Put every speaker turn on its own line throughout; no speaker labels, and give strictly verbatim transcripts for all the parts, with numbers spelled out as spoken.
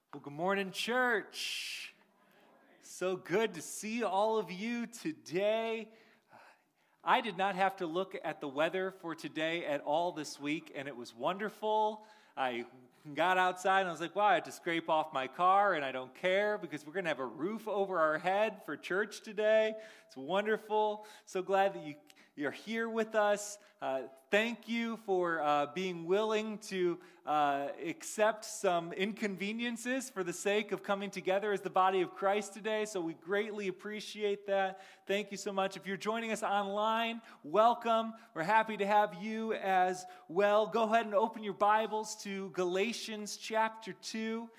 Well, good morning, church. So good to see all of you today. I did not have to look at the weather for today at all this week, and it was wonderful. I got outside and I was like, wow, I had to scrape off my car, and I don't care because we're going to have a roof over our head for church today. It's wonderful. So glad that you, you're here with us. Uh, thank you for uh, being willing to uh, accept some inconveniences for the sake of coming together as the body of Christ today. So we greatly appreciate that. Thank you so much. If you're joining us online, welcome. We're happy to have you as well. Go ahead and open your Bibles to Galatians chapter two.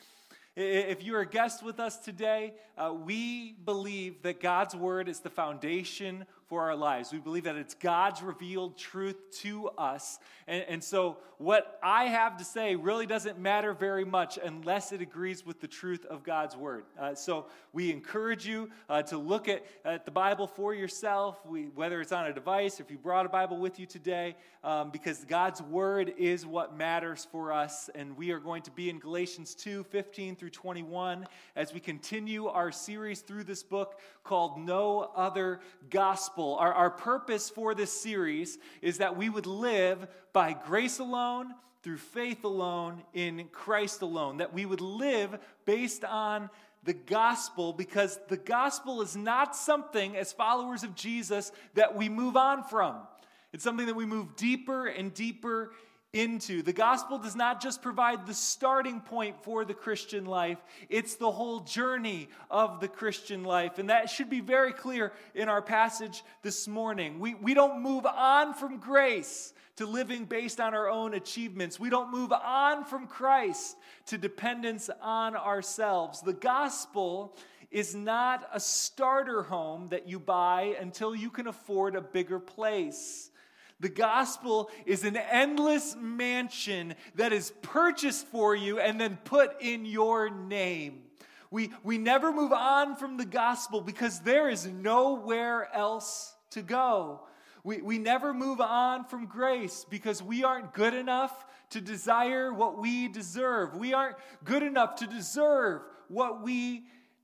If you're a guest with us today, uh, we believe that God's Word is the foundation for our lives. We believe that it's God's revealed truth to us. And, and so what I have to say really doesn't matter very much unless it agrees with the truth of God's Word. Uh, so we encourage you uh, to look at, at the Bible for yourself, we, whether it's on a device or if you brought a Bible with you today, um, because God's Word is what matters for us. And we are going to be in Galatians two, fifteen through twenty-one as we continue our series through this book called No Other Gospel. Our, our purpose for this series is that we would live by grace alone, through faith alone, in Christ alone. That we would live based on the gospel, because the gospel is not something, as followers of Jesus, that we move on from. It's something that we move deeper and deeper into. The gospel does not just provide the starting point for the Christian life, it's the whole journey of the Christian life. And that should be very clear in our passage this morning. We, we don't move on from grace to living based on our own achievements. We don't move on from Christ to dependence on ourselves. The gospel is not a starter home that you buy until you can afford a bigger place. The gospel is an endless mansion that is purchased for you and then put in your name. We, we never move on from the gospel because there is nowhere else to go. We, we never move on from grace because we aren't good enough to desire what we deserve. We aren't good enough to deserve what we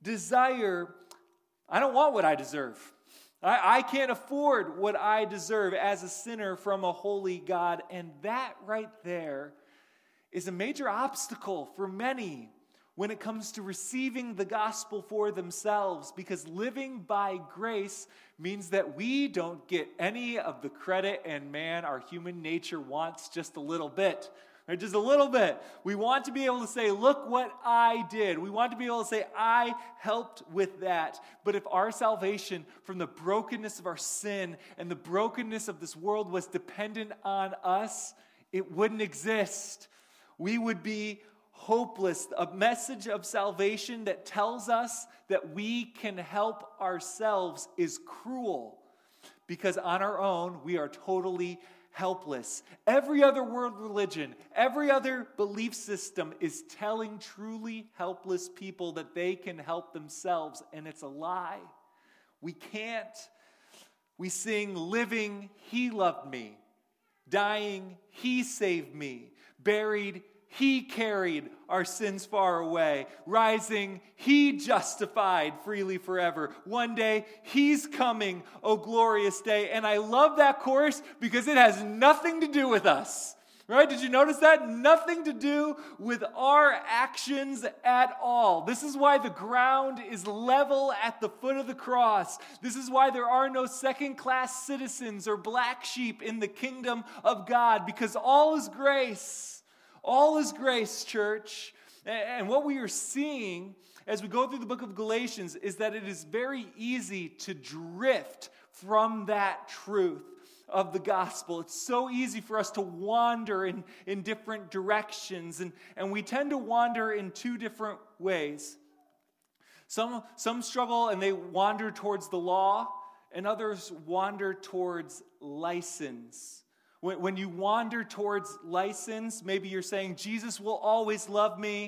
desire. I don't want what I deserve. I can't afford what I deserve as a sinner from a holy God. And that right there is a major obstacle for many when it comes to receiving the gospel for themselves, because living by grace means that we don't get any of the credit, and man, our human nature wants just a little bit. Right, just a little bit. We want to be able to say, look what I did. We want to be able to say, I helped with that. But if our salvation from the brokenness of our sin and the brokenness of this world was dependent on us, it wouldn't exist. We would be hopeless. A message of salvation that tells us that we can help ourselves is cruel, because on our own, we are totally helpless. Every other world religion, every other belief system is telling truly helpless people that they can help themselves, and it's a lie. We can't. We sing, living, He loved me. Dying, He saved me. Buried, He carried our sins far away. Rising, He justified freely forever. One day, He's coming, oh glorious day. And I love that chorus because it has nothing to do with us. Right? Did you notice that? Nothing to do with our actions at all. This is why the ground is level at the foot of the cross. This is why there are no second-class citizens or black sheep in the kingdom of God, because all is grace. All is grace, church. And what we are seeing as we go through the book of Galatians is that it is very easy to drift from that truth of the gospel. It's so easy for us to wander in, in different directions, and, and we tend to wander in two different ways. Some, some struggle and they wander towards the law, and others wander towards license. When you wander towards license, maybe you're saying, Jesus will always love me,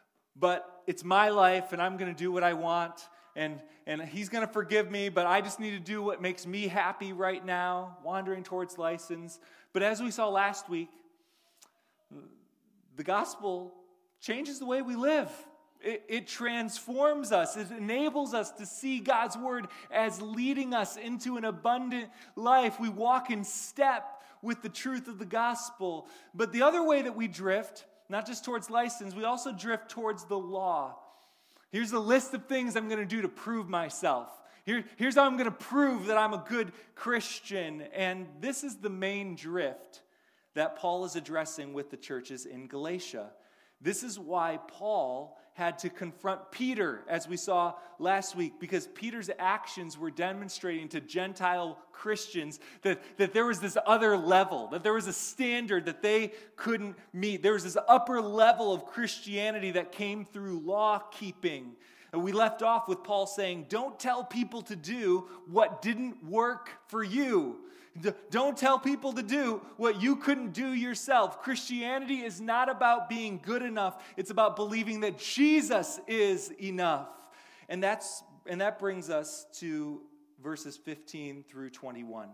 but it's my life and I'm going to do what I want, and, and He's going to forgive me, but I just need to do what makes me happy right now, wandering towards license. But as we saw last week, the gospel changes the way we live. It, it transforms us. It enables us to see God's word as leading us into an abundant life. We walk in step with the truth of the gospel. But the other way that we drift, not just towards license, we also drift towards the law. Here's a list of things I'm going to do to prove myself. Here, here's how I'm going to prove that I'm a good Christian. And this is the main drift that Paul is addressing with the churches in Galatia. This is why Paul had to confront Peter, as we saw last week, because Peter's actions were demonstrating to Gentile Christians that, that there was this other level, that there was a standard that they couldn't meet. There was this upper level of Christianity that came through law keeping. And we left off with Paul saying, don't tell people to do what didn't work for you. Don't tell people to do what you couldn't do yourself. Christianity is not about being good enough. It's about believing that Jesus is enough. And that's and that brings us to verses fifteen through twenty-one.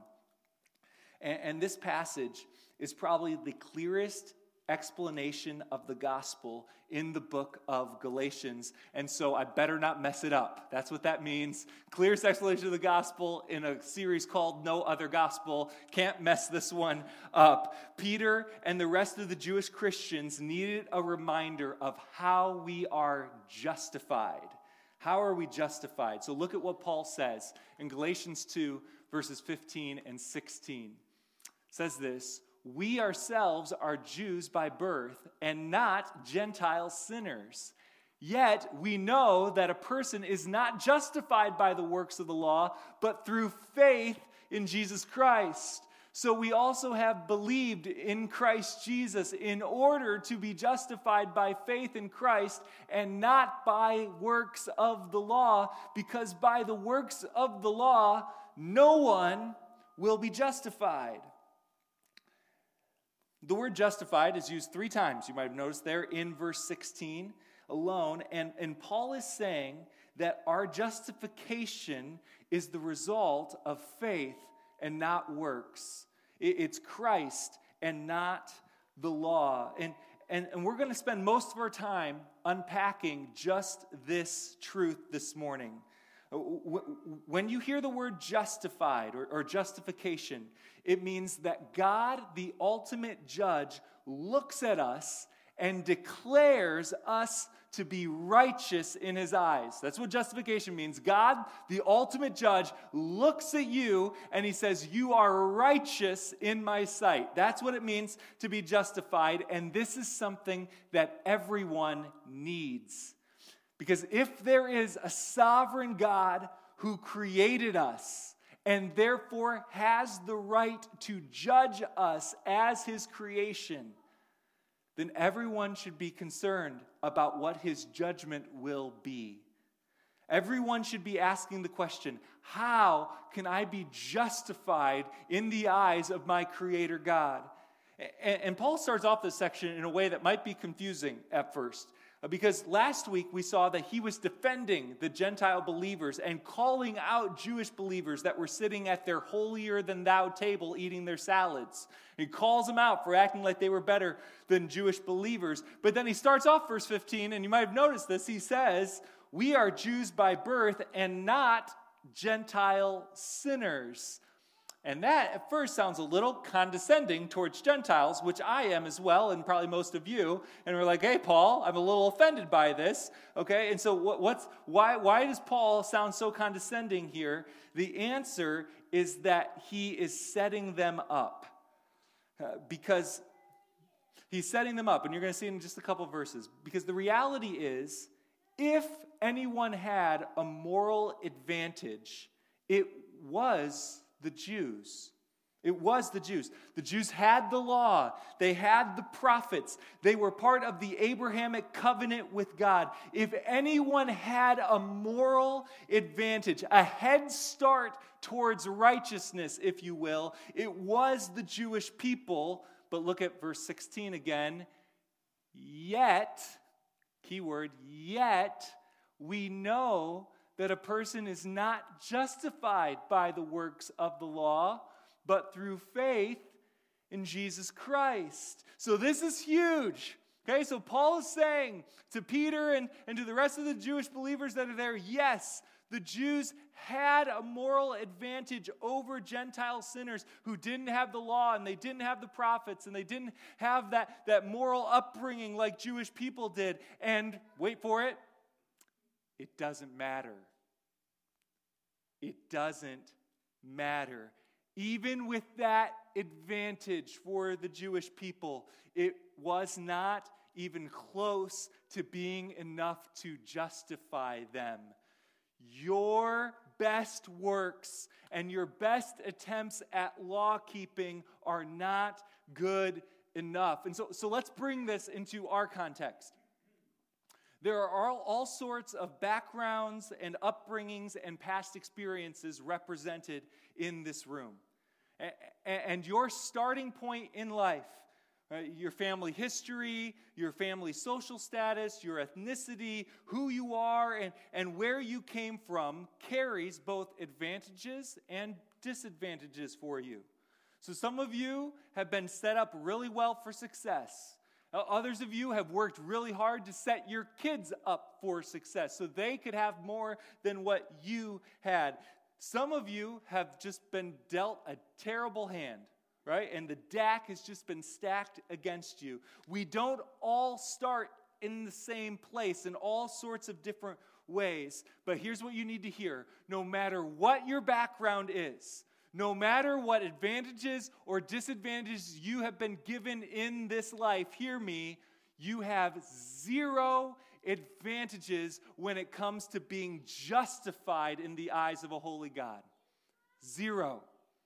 And, and this passage is probably the clearest explanation of the gospel in the book of Galatians, and so I better not mess it up. That's what that means. Clearest explanation of the gospel in a series called No Other Gospel. Can't mess this one up. Peter and the rest of the Jewish Christians needed a reminder of how we are justified. How are we justified? So look at what Paul says in Galatians two, verses fifteen and sixteen. It says this, we ourselves are Jews by birth and not Gentile sinners. Yet we know that a person is not justified by the works of the law, but through faith in Jesus Christ. So we also have believed in Christ Jesus in order to be justified by faith in Christ and not by works of the law, because by the works of the law, no one will be justified. The word justified is used three times. You might have noticed there in verse sixteen alone. And, and Paul is saying that our justification is the result of faith and not works. It, it's Christ and not the law. And, and, and we're going to spend most of our time unpacking just this truth this morning. When you hear the word justified or, or justification, it means that God, the ultimate judge, looks at us and declares us to be righteous in his eyes. That's what justification means. God, the ultimate judge, looks at you and he says, you are righteous in my sight. That's what it means to be justified, and this is something that everyone needs. Because if there is a sovereign God who created us and therefore has the right to judge us as his creation, then everyone should be concerned about what his judgment will be. Everyone should be asking the question, how can I be justified in the eyes of my Creator God? And Paul starts off this section in a way that might be confusing at first. Because last week we saw that he was defending the Gentile believers and calling out Jewish believers that were sitting at their holier-than-thou table eating their salads. He calls them out for acting like they were better than Jewish believers. But then he starts off verse fifteen, and you might have noticed this. He says, we are Jews by birth and not Gentile sinners. And that at first sounds a little condescending towards Gentiles, which I am as well, and probably most of you. And we're like, hey, Paul, I'm a little offended by this. Okay, and so what, what's why why does Paul sound so condescending here? The answer is that he is setting them up. Uh, because he's setting them up, and you're going to see in just a couple verses. Because the reality is, if anyone had a moral advantage, it was the Jews. It was the Jews. The Jews had the law. They had the prophets. They were part of the Abrahamic covenant with God. If anyone had a moral advantage, a head start towards righteousness, if you will, it was the Jewish people. But look at verse sixteen again. Yet, keyword, yet, we know that a person is not justified by the works of the law, but through faith in Jesus Christ. So this is huge. Okay, so Paul is saying to Peter and, and to the rest of the Jewish believers that are there, yes, the Jews had a moral advantage over Gentile sinners who didn't have the law and they didn't have the prophets and they didn't have that, that moral upbringing like Jewish people did. And wait for it, it doesn't matter. It doesn't matter. Even with that advantage for the Jewish people, it was not even close to being enough to justify them. Your best works and your best attempts at law keeping are not good enough. And so, so let's bring this into our context. There are all, all sorts of backgrounds and upbringings and past experiences represented in this room. And your starting point in life, right, your family history, your family social status, your ethnicity, who you are, and, and where you came from carries both advantages and disadvantages for you. So some of you have been set up really well for success. Others of you have worked really hard to set your kids up for success so they could have more than what you had. Some of you have just been dealt a terrible hand, right? And the deck has just been stacked against you. We don't all start in the same place in all sorts of different ways. But here's what you need to hear. No matter what your background is, no matter what advantages or disadvantages you have been given in this life, hear me, you have zero advantages when it comes to being justified in the eyes of a holy God. Zero.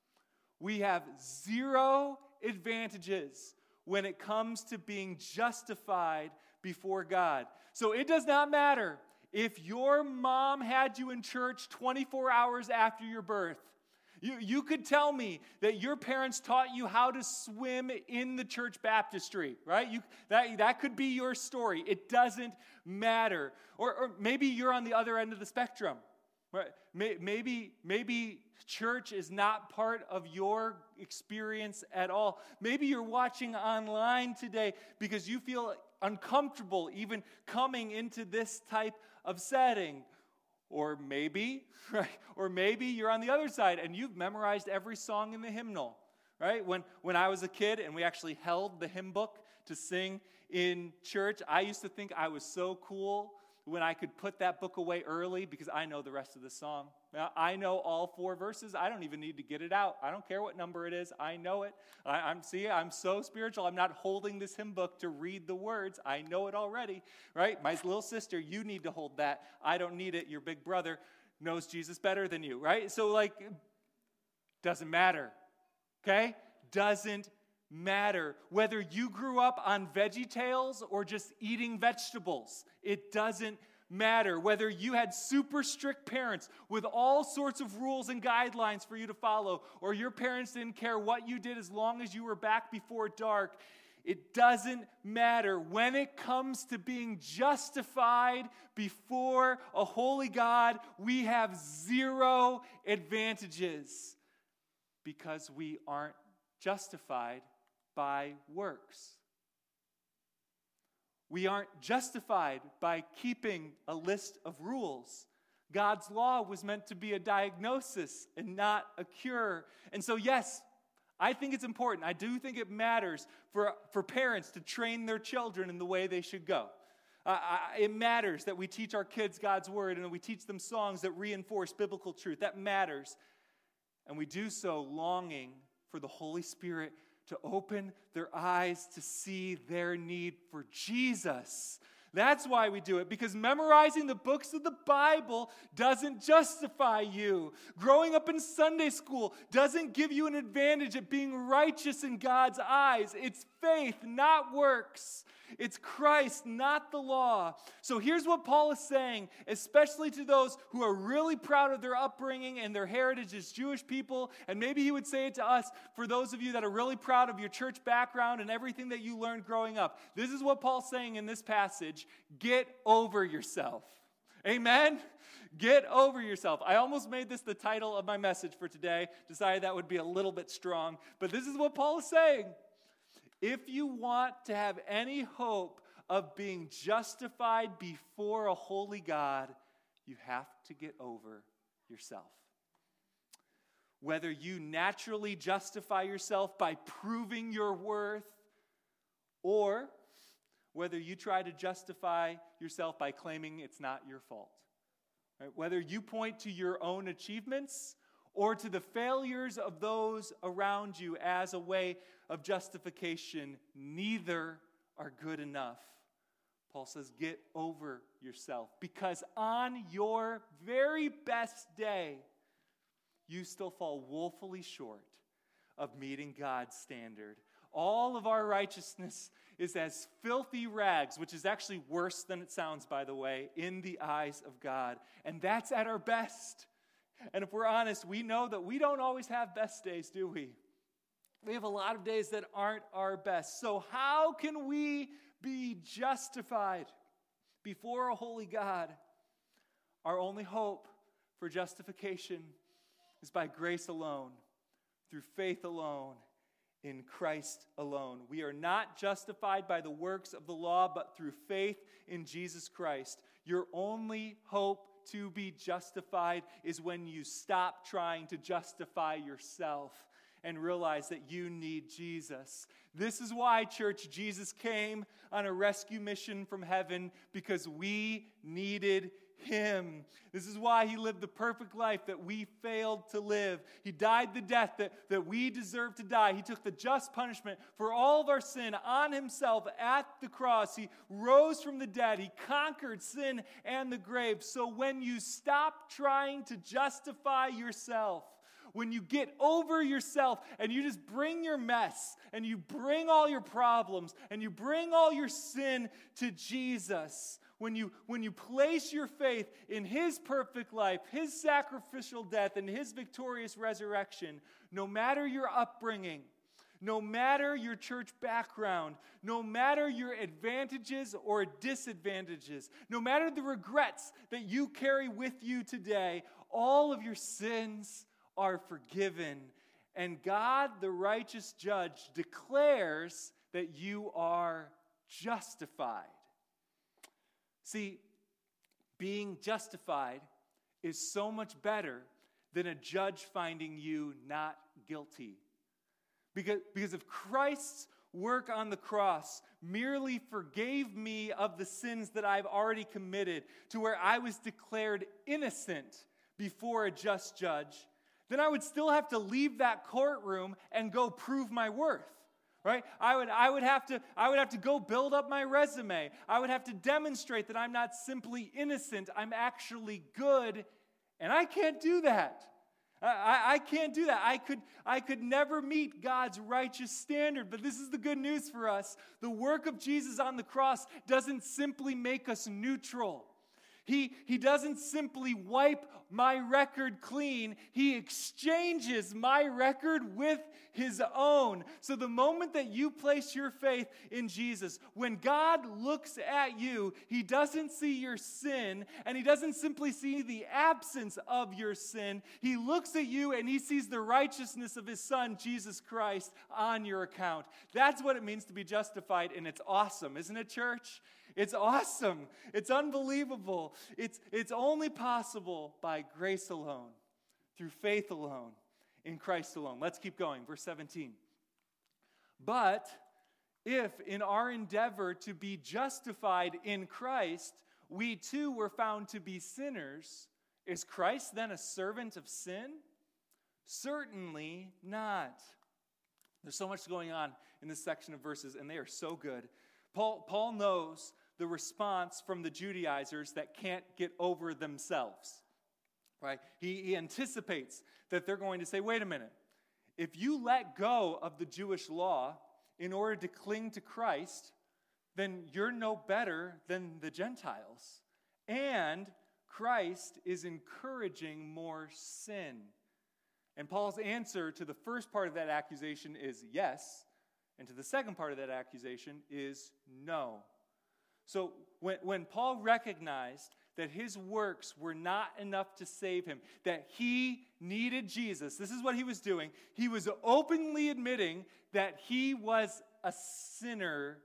We have zero advantages when it comes to being justified before God. So it does not matter if your mom had you in church twenty-four hours after your birth. You, you could tell me that your parents taught you how to swim in the church baptistry, right? You, that, that could be your story. It doesn't matter. Or, or maybe you're on the other end of the spectrum. Right? Maybe, maybe church is not part of your experience at all. Maybe you're watching online today because you feel uncomfortable even coming into this type of setting. Or maybe, right? Or maybe you're on the other side and you've memorized every song in the hymnal, right? When when I was a kid and we actually held the hymn book to sing in church, I used to think I was so cool when I could put that book away early because I know the rest of the song. Now, I know all four verses. I don't even need to get it out. I don't care what number it is. I know it. I, I'm see, I'm so spiritual. I'm not holding this hymn book to read the words. I know it already, right? My little sister, you need to hold that. I don't need it. Your big brother knows Jesus better than you, right? So, like, doesn't matter, okay? Doesn't matter. Whether you grew up on VeggieTales or just eating vegetables, it doesn't matter. Whether you had super strict parents with all sorts of rules and guidelines for you to follow, or your parents didn't care what you did as long as you were back before dark, it doesn't matter. When it comes to being justified before a holy God, we have zero advantages because we aren't justified by works. We aren't justified by keeping a list of rules. God's law was meant to be a diagnosis and not a cure. And so, yes, I think it's important. I do think it matters for, for parents to train their children in the way they should go. Uh, I, it matters that we teach our kids God's word and that we teach them songs that reinforce biblical truth. That matters. And we do so longing for the Holy Spirit to open their eyes to see their need for Jesus. That's why we do it, because memorizing the books of the Bible doesn't justify you. Growing up in Sunday school doesn't give you an advantage at being righteous in God's eyes. It's faith, not works. It's Christ, not the law. So here's what Paul is saying, especially to those who are really proud of their upbringing and their heritage as Jewish people. And maybe he would say it to us for those of you that are really proud of your church background and everything that you learned growing up. This is what Paul's saying in this passage. Get over yourself. Amen? Get over yourself. I almost made this the title of my message for today. Decided that would be a little bit strong. But this is what Paul is saying. If you want to have any hope of being justified before a holy God, you have to get over yourself. Whether you naturally justify yourself by proving your worth, or whether you try to justify yourself by claiming it's not your fault. Right? Whether you point to your own achievements or to the failures of those around you as a way of justification, neither are good enough. Paul says, get over yourself, because on your very best day, you still fall woefully short of meeting God's standard. All of our righteousness is as filthy rags, which is actually worse than it sounds, by the way, in the eyes of God. And that's at our best. And if we're honest, we know that we don't always have best days, do we? We have a lot of days that aren't our best. So how can we be justified before a holy God? Our only hope for justification is by grace alone, through faith alone, in Christ alone. We are not justified by the works of the law, but through faith in Jesus Christ. Your only hope to be justified is when you stop trying to justify yourself and realize that you need Jesus. This is why, church, Jesus came on a rescue mission from heaven, because we needed Him. This is why He lived the perfect life that we failed to live. He died the death that, that we deserved to die. He took the just punishment for all of our sin on Himself at the cross. He rose from the dead. He conquered sin and the grave. So when you stop trying to justify yourself, when you get over yourself and you just bring your mess and you bring all your problems and you bring all your sin to Jesus, when you, when you place your faith in His perfect life, His sacrificial death, and His victorious resurrection, no matter your upbringing, no matter your church background, no matter your advantages or disadvantages, no matter the regrets that you carry with you today, all of your sins are forgiven. And God, the righteous judge, declares that you are justified. See, being justified is so much better than a judge finding you not guilty. Because, because if Christ's work on the cross merely forgave me of the sins that I've already committed to where I was declared innocent before a just judge, then I would still have to leave that courtroom and go prove my worth. Right? I would, I would have to, I would have to go build up my resume. I would have to demonstrate that I'm not simply innocent, I'm actually good, and I can't do that. I, I, I can't do that. I could, I could never meet God's righteous standard, but this is the good news for us. The work of Jesus on the cross doesn't simply make us neutral. He, he doesn't simply wipe my record clean. He exchanges my record with His own. So the moment that you place your faith in Jesus, when God looks at you, He doesn't see your sin, and He doesn't simply see the absence of your sin. He looks at you and He sees the righteousness of His Son, Jesus Christ, on your account. That's what it means to be justified, and it's awesome, isn't it, church? It's awesome. It's unbelievable. It's, it's only possible by grace alone, through faith alone, in Christ alone. Let's keep going. Verse seventeen. But if in our endeavor to be justified in Christ, we too were found to be sinners, is Christ then a servant of sin? Certainly not. There's so much going on in this section of verses, and they are so good. Paul, Paul knows the response from the Judaizers that can't get over themselves, right? He, he anticipates that they're going to say, wait a minute, if you let go of the Jewish law in order to cling to Christ, then you're no better than the Gentiles. And Christ is encouraging more sin. And Paul's answer to the first part of that accusation is yes, and to the second part of that accusation is no. So when, when Paul recognized that his works were not enough to save him, that he needed Jesus, this is what he was doing. He was openly admitting that he was a sinner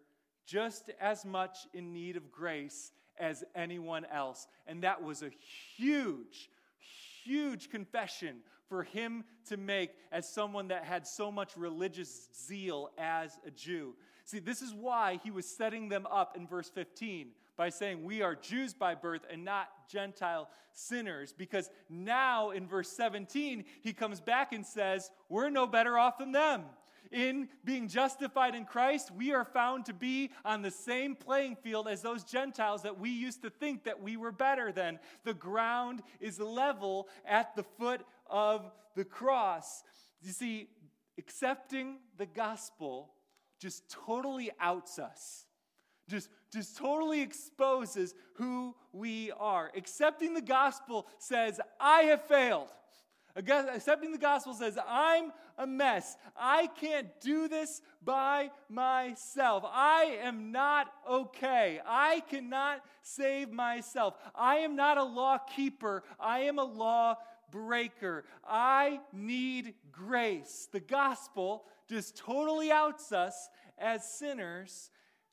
just as much in need of grace as anyone else. And that was a huge, huge confession for him to make as someone that had so much religious zeal as a Jew. See, this is why he was setting them up in verse fifteen by saying, we are Jews by birth and not Gentile sinners. Because now in verse seventeen, he comes back and says, we're no better off than them. In being justified in Christ, we are found to be on the same playing field as those Gentiles that we used to think that we were better than. The ground is level at the foot of the cross. You see, accepting the gospel just totally outs us. Just, just totally exposes who we are. Accepting the gospel says, I have failed. Accepting the gospel says, I'm a mess. I can't do this by myself. I am not okay. I cannot save myself. I am not a law keeper. I am a law breaker. I need grace. The gospel just totally outs us as sinners.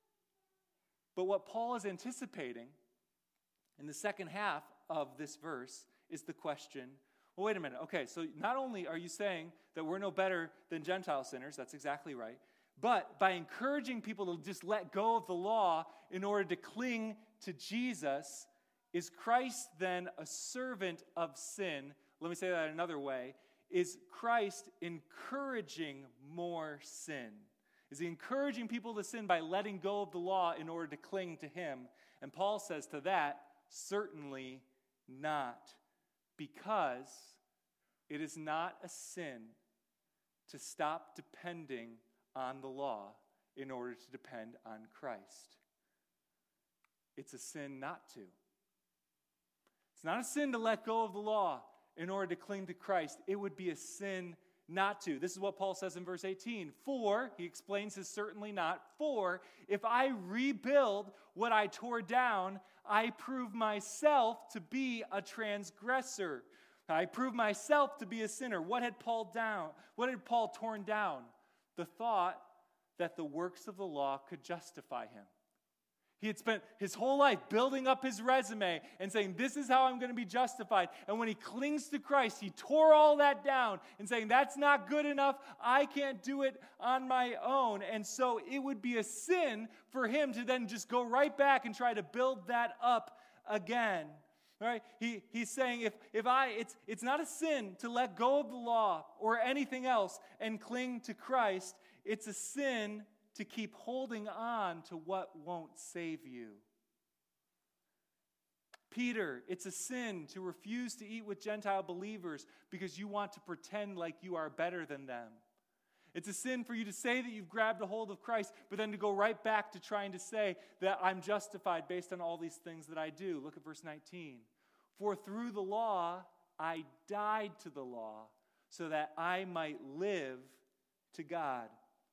But what Paul is anticipating in the second half of this verse is the question, well, wait a minute. Okay, so not only are you saying that we're no better than Gentile sinners, that's exactly right, but by encouraging people to just let go of the law in order to cling to Jesus, is Christ then a servant of sin? Let me say that another way. Is Christ encouraging more sin? Is he encouraging people to sin by letting go of the law in order to cling to him? And Paul says to that, certainly not. Because it is not a sin to stop depending on the law in order to depend on Christ. It's a sin not to. It's not a sin to let go of the law in order to cling to Christ. It would be a sin not to. This is what Paul says in verse eighteen. For, he explains his certainly not, for if I rebuild what I tore down, I prove myself to be a transgressor. I prove myself to be a sinner. What had Paul down? What had Paul torn down? The thought that the works of the law could justify him. He had spent his whole life building up his resume and saying, this is how I'm going to be justified. And when he clings to Christ, he tore all that down and saying, that's not good enough. I can't do it on my own. And so it would be a sin for him to then just go right back and try to build that up again. Right? He, he's saying, if, if I, it's, it's not a sin to let go of the law or anything else and cling to Christ. It's a sin to keep holding on to what won't save you. Peter, it's a sin to refuse to eat with Gentile believers because you want to pretend like you are better than them. It's a sin for you to say that you've grabbed a hold of Christ, but then to go right back to trying to say that I'm justified based on all these things that I do. Look at verse nineteen. For through the law, I died to the law so that I might live to God.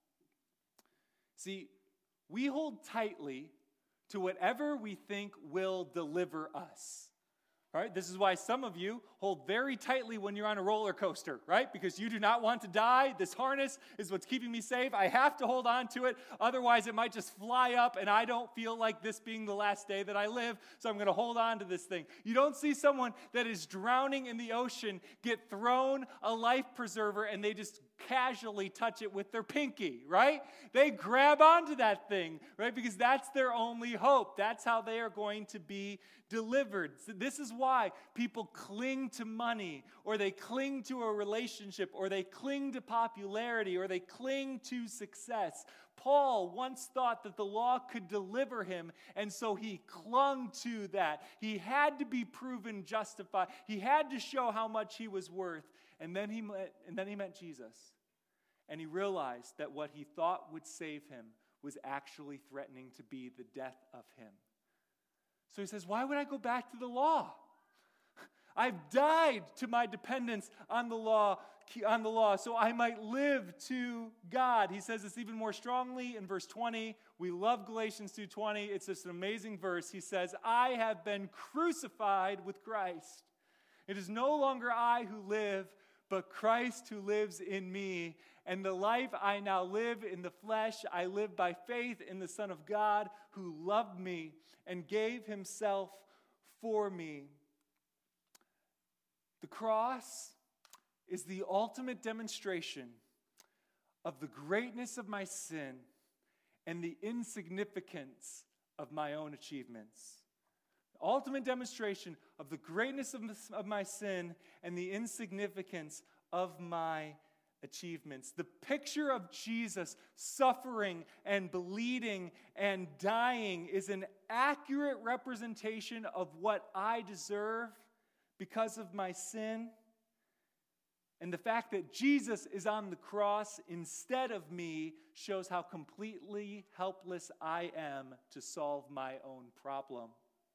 See, we hold tightly to whatever we think will deliver us. Right? This is why some of you hold very tightly when you're on a roller coaster, right? Because you do not want to die. This harness is what's keeping me safe. I have to hold on to it. Otherwise, it might just fly up, and I don't feel like this being the last day that I live, so I'm going to hold on to this thing. You don't see someone that is drowning in the ocean get thrown a life preserver, and they just casually touch it with their pinky, right? They grab onto that thing, right? Because that's their only hope. That's how they are going to be delivered. This is why people cling to money, or they cling to a relationship, or they cling to popularity, or they cling to success. Paul once thought that the law could deliver him, and so he clung to that. He had to be proven justified. He had to show how much he was worth. And then he met, and then he met Jesus. And he realized that what he thought would save him was actually threatening to be the death of him. So he says, why would I go back to the law? I've died to my dependence on the law, on the law, so I might live to God. He says this even more strongly in verse twenty. We love Galatians two twenty. It's just an amazing verse. He says, I have been crucified with Christ. It is no longer I who live, but Christ who lives in me. And the life I now live in the flesh, I live by faith in the Son of God who loved me and gave himself for me. The cross is the ultimate demonstration of the greatness of my sin and the insignificance of my own achievements. The ultimate demonstration of the greatness of, of my sin and the insignificance of my achievements. The picture of Jesus suffering and bleeding and dying is an accurate representation of what I deserve because of my sin. And the fact that Jesus is on the cross instead of me shows how completely helpless I am to solve my own problem.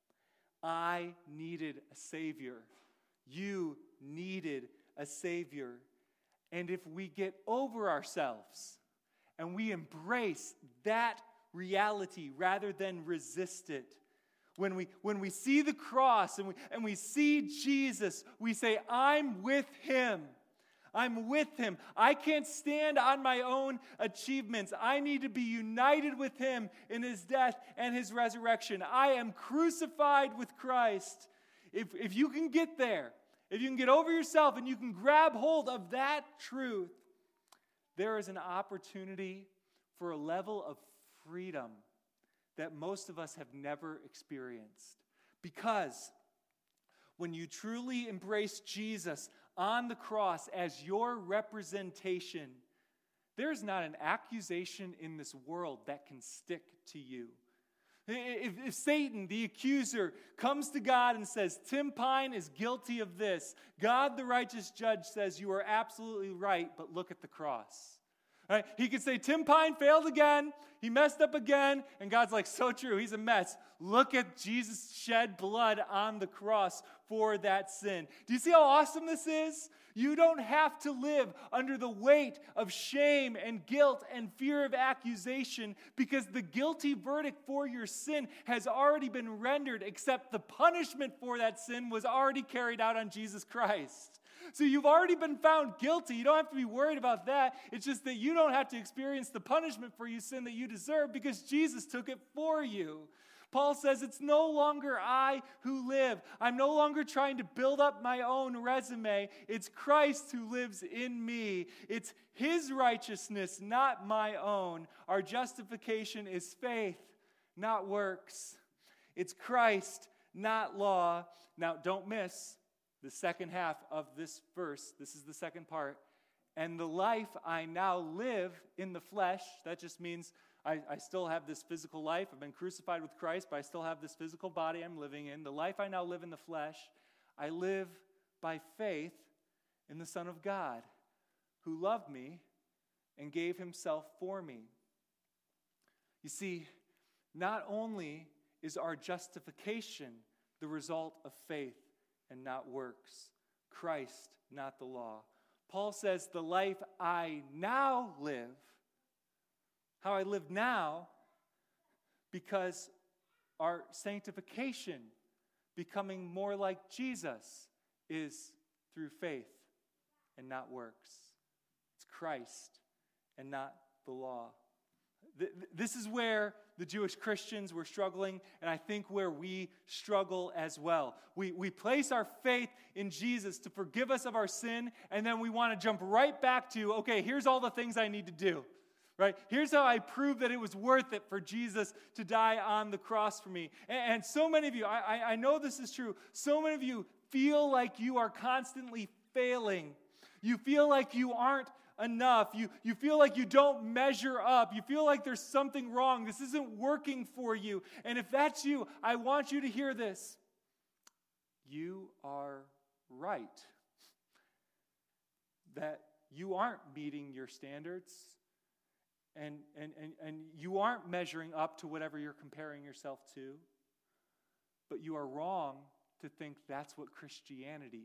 I needed a Savior. You needed a Savior. And if we get over ourselves and we embrace that reality rather than resist it, when we, when we see the cross and we, and we see Jesus, we say, I'm with him. I'm with him. I can't stand on my own achievements. I need to be united with him in his death and his resurrection. I am crucified with Christ. If, if you can get there, if you can get over yourself and you can grab hold of that truth, there is an opportunity for a level of freedom that most of us have never experienced. Because when you truly embrace Jesus on the cross as your representation, there's not an accusation in this world that can stick to you. If, if Satan, the accuser, comes to God and says, Tim Pine is guilty of this, God, the righteous judge, says, you are absolutely right, but look at the cross. Right? He could say, Tim Pine failed again, he messed up again, and God's like, so true, he's a mess. Look at Jesus shed blood on the cross for that sin. Do you see how awesome this is? You don't have to live under the weight of shame and guilt and fear of accusation because the guilty verdict for your sin has already been rendered, except the punishment for that sin was already carried out on Jesus Christ. So you've already been found guilty. You don't have to be worried about that. It's just that you don't have to experience the punishment for your sin that you deserve because Jesus took it for you. Paul says, it's no longer I who live. I'm no longer trying to build up my own resume. It's Christ who lives in me. It's his righteousness, not my own. Our justification is faith, not works. It's Christ, not law. Now, don't miss the second half of this verse. This is the second part. And the life I now live in the flesh, that just means I, I still have this physical life. I've been crucified with Christ, but I still have this physical body I'm living in. The life I now live in the flesh, I live by faith in the Son of God, who loved me and gave himself for me. You see, not only is our justification the result of faith and not works, Christ, not the law. Paul says, the life I now live, how I live now, because our sanctification, becoming more like Jesus, is through faith and not works. It's Christ and not the law. This is where the Jewish Christians were struggling, and I think where we struggle as well. We, we place our faith in Jesus to forgive us of our sin, and then we want to jump right back to, okay, here's all the things I need to do. Right? Here's how I prove that it was worth it for Jesus to die on the cross for me. And, and so many of you, I, I, I know this is true, so many of you feel like you are constantly failing. You feel like you aren't enough. You, you feel like you don't measure up. You feel like there's something wrong. This isn't working for you. And if that's you, I want you to hear this. You are right. That you aren't meeting your standards. And, and, and, and you aren't measuring up to whatever you're comparing yourself to. But you are wrong to think that's what Christianity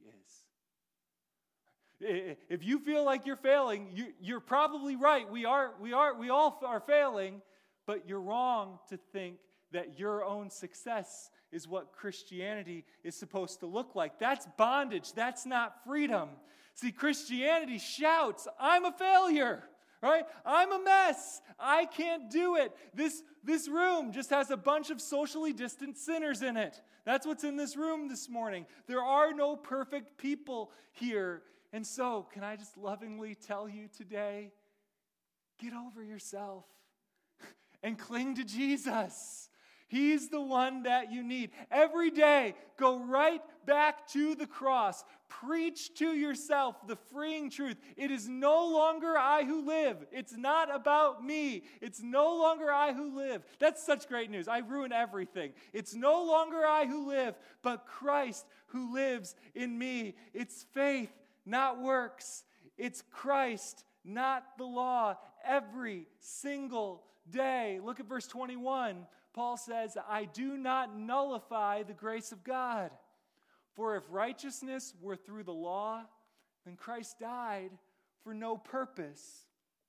is. If you feel like you're failing, you, you're probably right. We are, we are, we all are failing, but you're wrong to think that your own success is what Christianity is supposed to look like. That's bondage. That's not freedom. See, Christianity shouts, I'm a failure, right? I'm a mess. I can't do it. This, this room just has a bunch of socially distant sinners in it. That's what's in this room this morning. There are no perfect people here. And so, can I just lovingly tell you today, get over yourself and cling to Jesus. He's the one that you need. Every day, go right back to the cross. Preach to yourself the freeing truth. It is no longer I who live. It's not about me. It's no longer I who live. That's such great news. I ruin everything. It's no longer I who live, but Christ who lives in me. It's faith, not works. It's Christ, not the law. Every single day. Look at verse twenty-one. Paul says, I do not nullify the grace of God. For if righteousness were through the law, then Christ died for no purpose.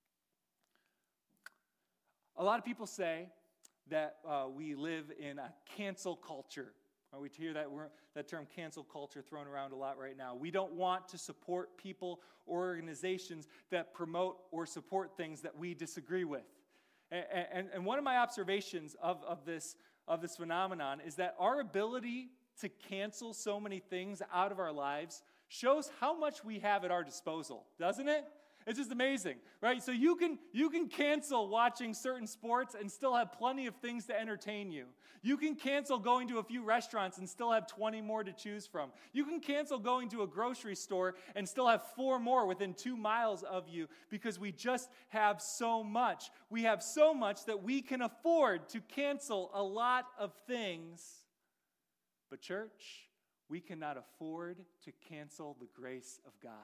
A lot of people say that uh, we live in a cancel culture. Uh, we hear that, we're, that term cancel culture thrown around a lot right now. We don't want to support people or organizations that promote or support things that we disagree with. And, and, and one of my observations of, of, this, of this phenomenon is that our ability to cancel so many things out of our lives shows how much we have at our disposal, doesn't it? It's just amazing, right? So you can, you can cancel watching certain sports and still have plenty of things to entertain you. You can cancel going to a few restaurants and still have twenty more to choose from. You can cancel going to a grocery store and still have four more within two miles of you because we just have so much. We have so much that we can afford to cancel a lot of things. But church, we cannot afford to cancel the grace of God.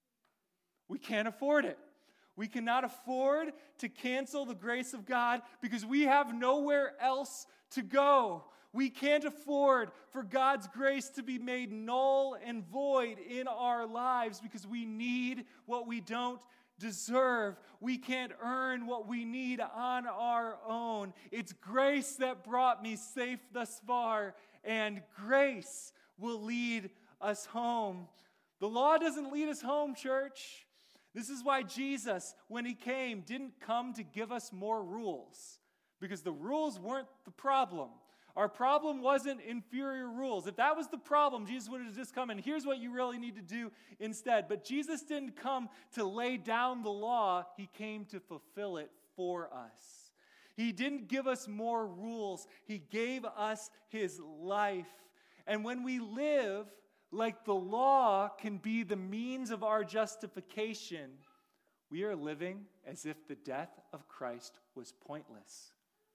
We can't afford it. We cannot afford to cancel the grace of God because we have nowhere else to go. We can't afford for God's grace to be made null and void in our lives because we need what we don't deserve. We can't earn what we need on our own. It's grace that brought me safe thus far, and grace will lead us home. The law doesn't lead us home, church. This is why Jesus, when he came, didn't come to give us more rules, because the rules weren't the problem. Our problem wasn't inferior rules. If that was the problem, Jesus would have just come and here's what you really need to do instead. But Jesus didn't come to lay down the law. He came to fulfill it for us. He didn't give us more rules. He gave us his life. And when we live like the law can be the means of our justification, we are living as if the death of Christ was pointless.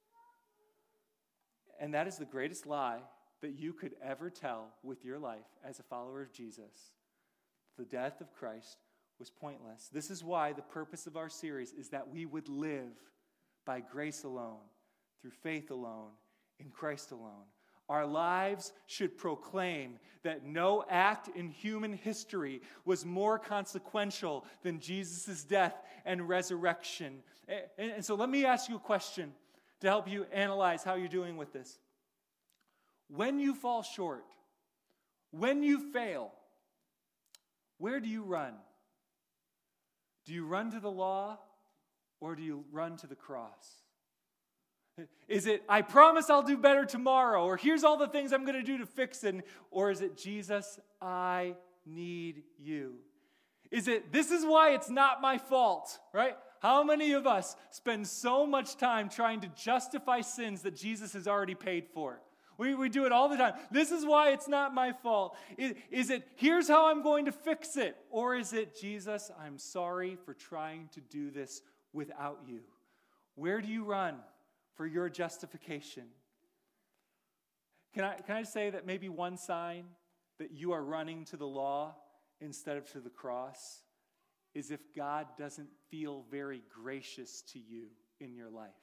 And that is the greatest lie that you could ever tell with your life as a follower of Jesus. The death of Christ was pointless. This is why the purpose of our series is that we would live by grace alone, through faith alone, in Christ alone. Our lives should proclaim that no act in human history was more consequential than Jesus' death and resurrection. And, and so let me ask you a question to help you analyze how you're doing with this. When you fall short, when you fail, where do you run? Do you run to the law or do you run to the cross? Is it, I promise I'll do better tomorrow, or here's all the things I'm going to do to fix it, or is it, Jesus, I need you? Is it, this is why it's not my fault, right? How many of us spend so much time trying to justify sins that Jesus has already paid for? We, we do it all the time. This is why it's not my fault. Is, is it, here's how I'm going to fix it, or is it, Jesus, I'm sorry for trying to do this without you? Where do you run for your justification? Can I, can I say that maybe one sign that you are running to the law instead of to the cross is if God doesn't feel very gracious to you in your life?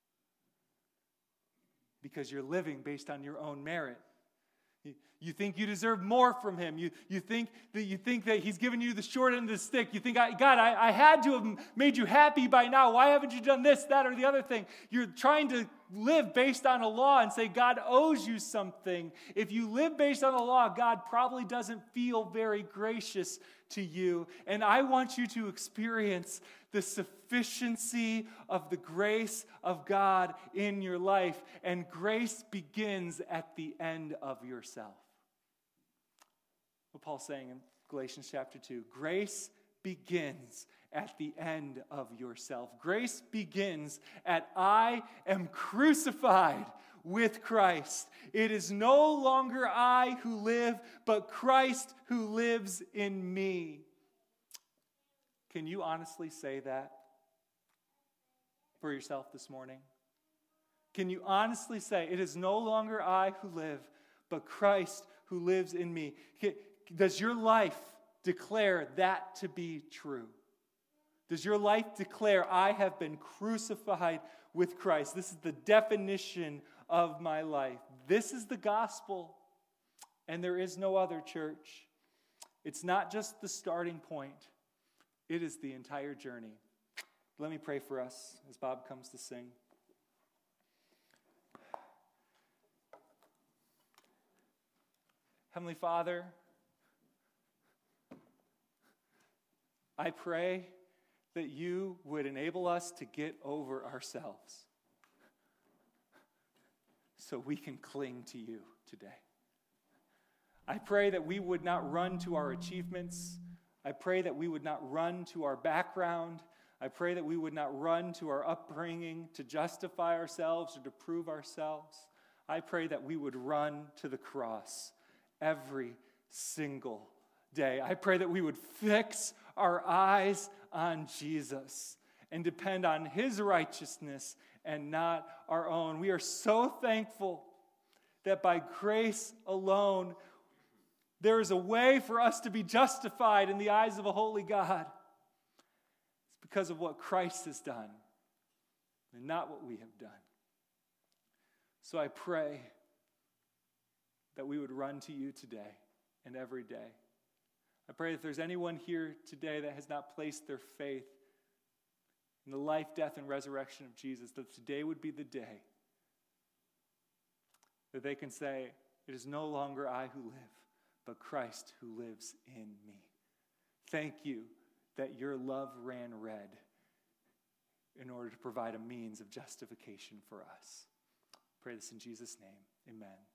Because you're living based on your own merit. You think you deserve more from him. You, you, think that you think that he's given you the short end of the stick. You think, God, I, I had to have made you happy by now. Why haven't you done this, that, or the other thing? You're trying to live based on a law and say God owes you something, if you live based on the law, God probably doesn't feel very gracious to you. And I want you to experience the sufficiency of the grace of God in your life. And grace begins at the end of yourself. What Paul's saying in Galatians chapter two, grace begins at the end of yourself. Grace begins at I am crucified with Christ. It is no longer I who live, but Christ who lives in me. Can you honestly say that for yourself this morning? Can you honestly say, it is no longer I who live, but Christ who lives in me? Does your life declare that to be true? Does your life declare, I have been crucified with Christ? This is the definition of my life. This is the gospel, and there is no other, church. It's not just the starting point. It is the entire journey. Let me pray for us as Bob comes to sing. Heavenly Father, I pray that you would enable us to get over ourselves so we can cling to you today. I pray that we would not run to our achievements. I pray that we would not run to our background. I pray that we would not run to our upbringing to justify ourselves or to prove ourselves. I pray that we would run to the cross every single day. I pray that we would fix our eyes on Jesus and depend on his righteousness and not our own. We are so thankful that by grace alone, there is a way for us to be justified in the eyes of a holy God. It's because of what Christ has done and not what we have done. So I pray that we would run to you today and every day. I pray that if there's anyone here today that has not placed their faith in the life, death, and resurrection of Jesus, that today would be the day that they can say, it is no longer I who live, but Christ who lives in me. Thank you that your love ran red in order to provide a means of justification for us. I pray this in Jesus' name. Amen.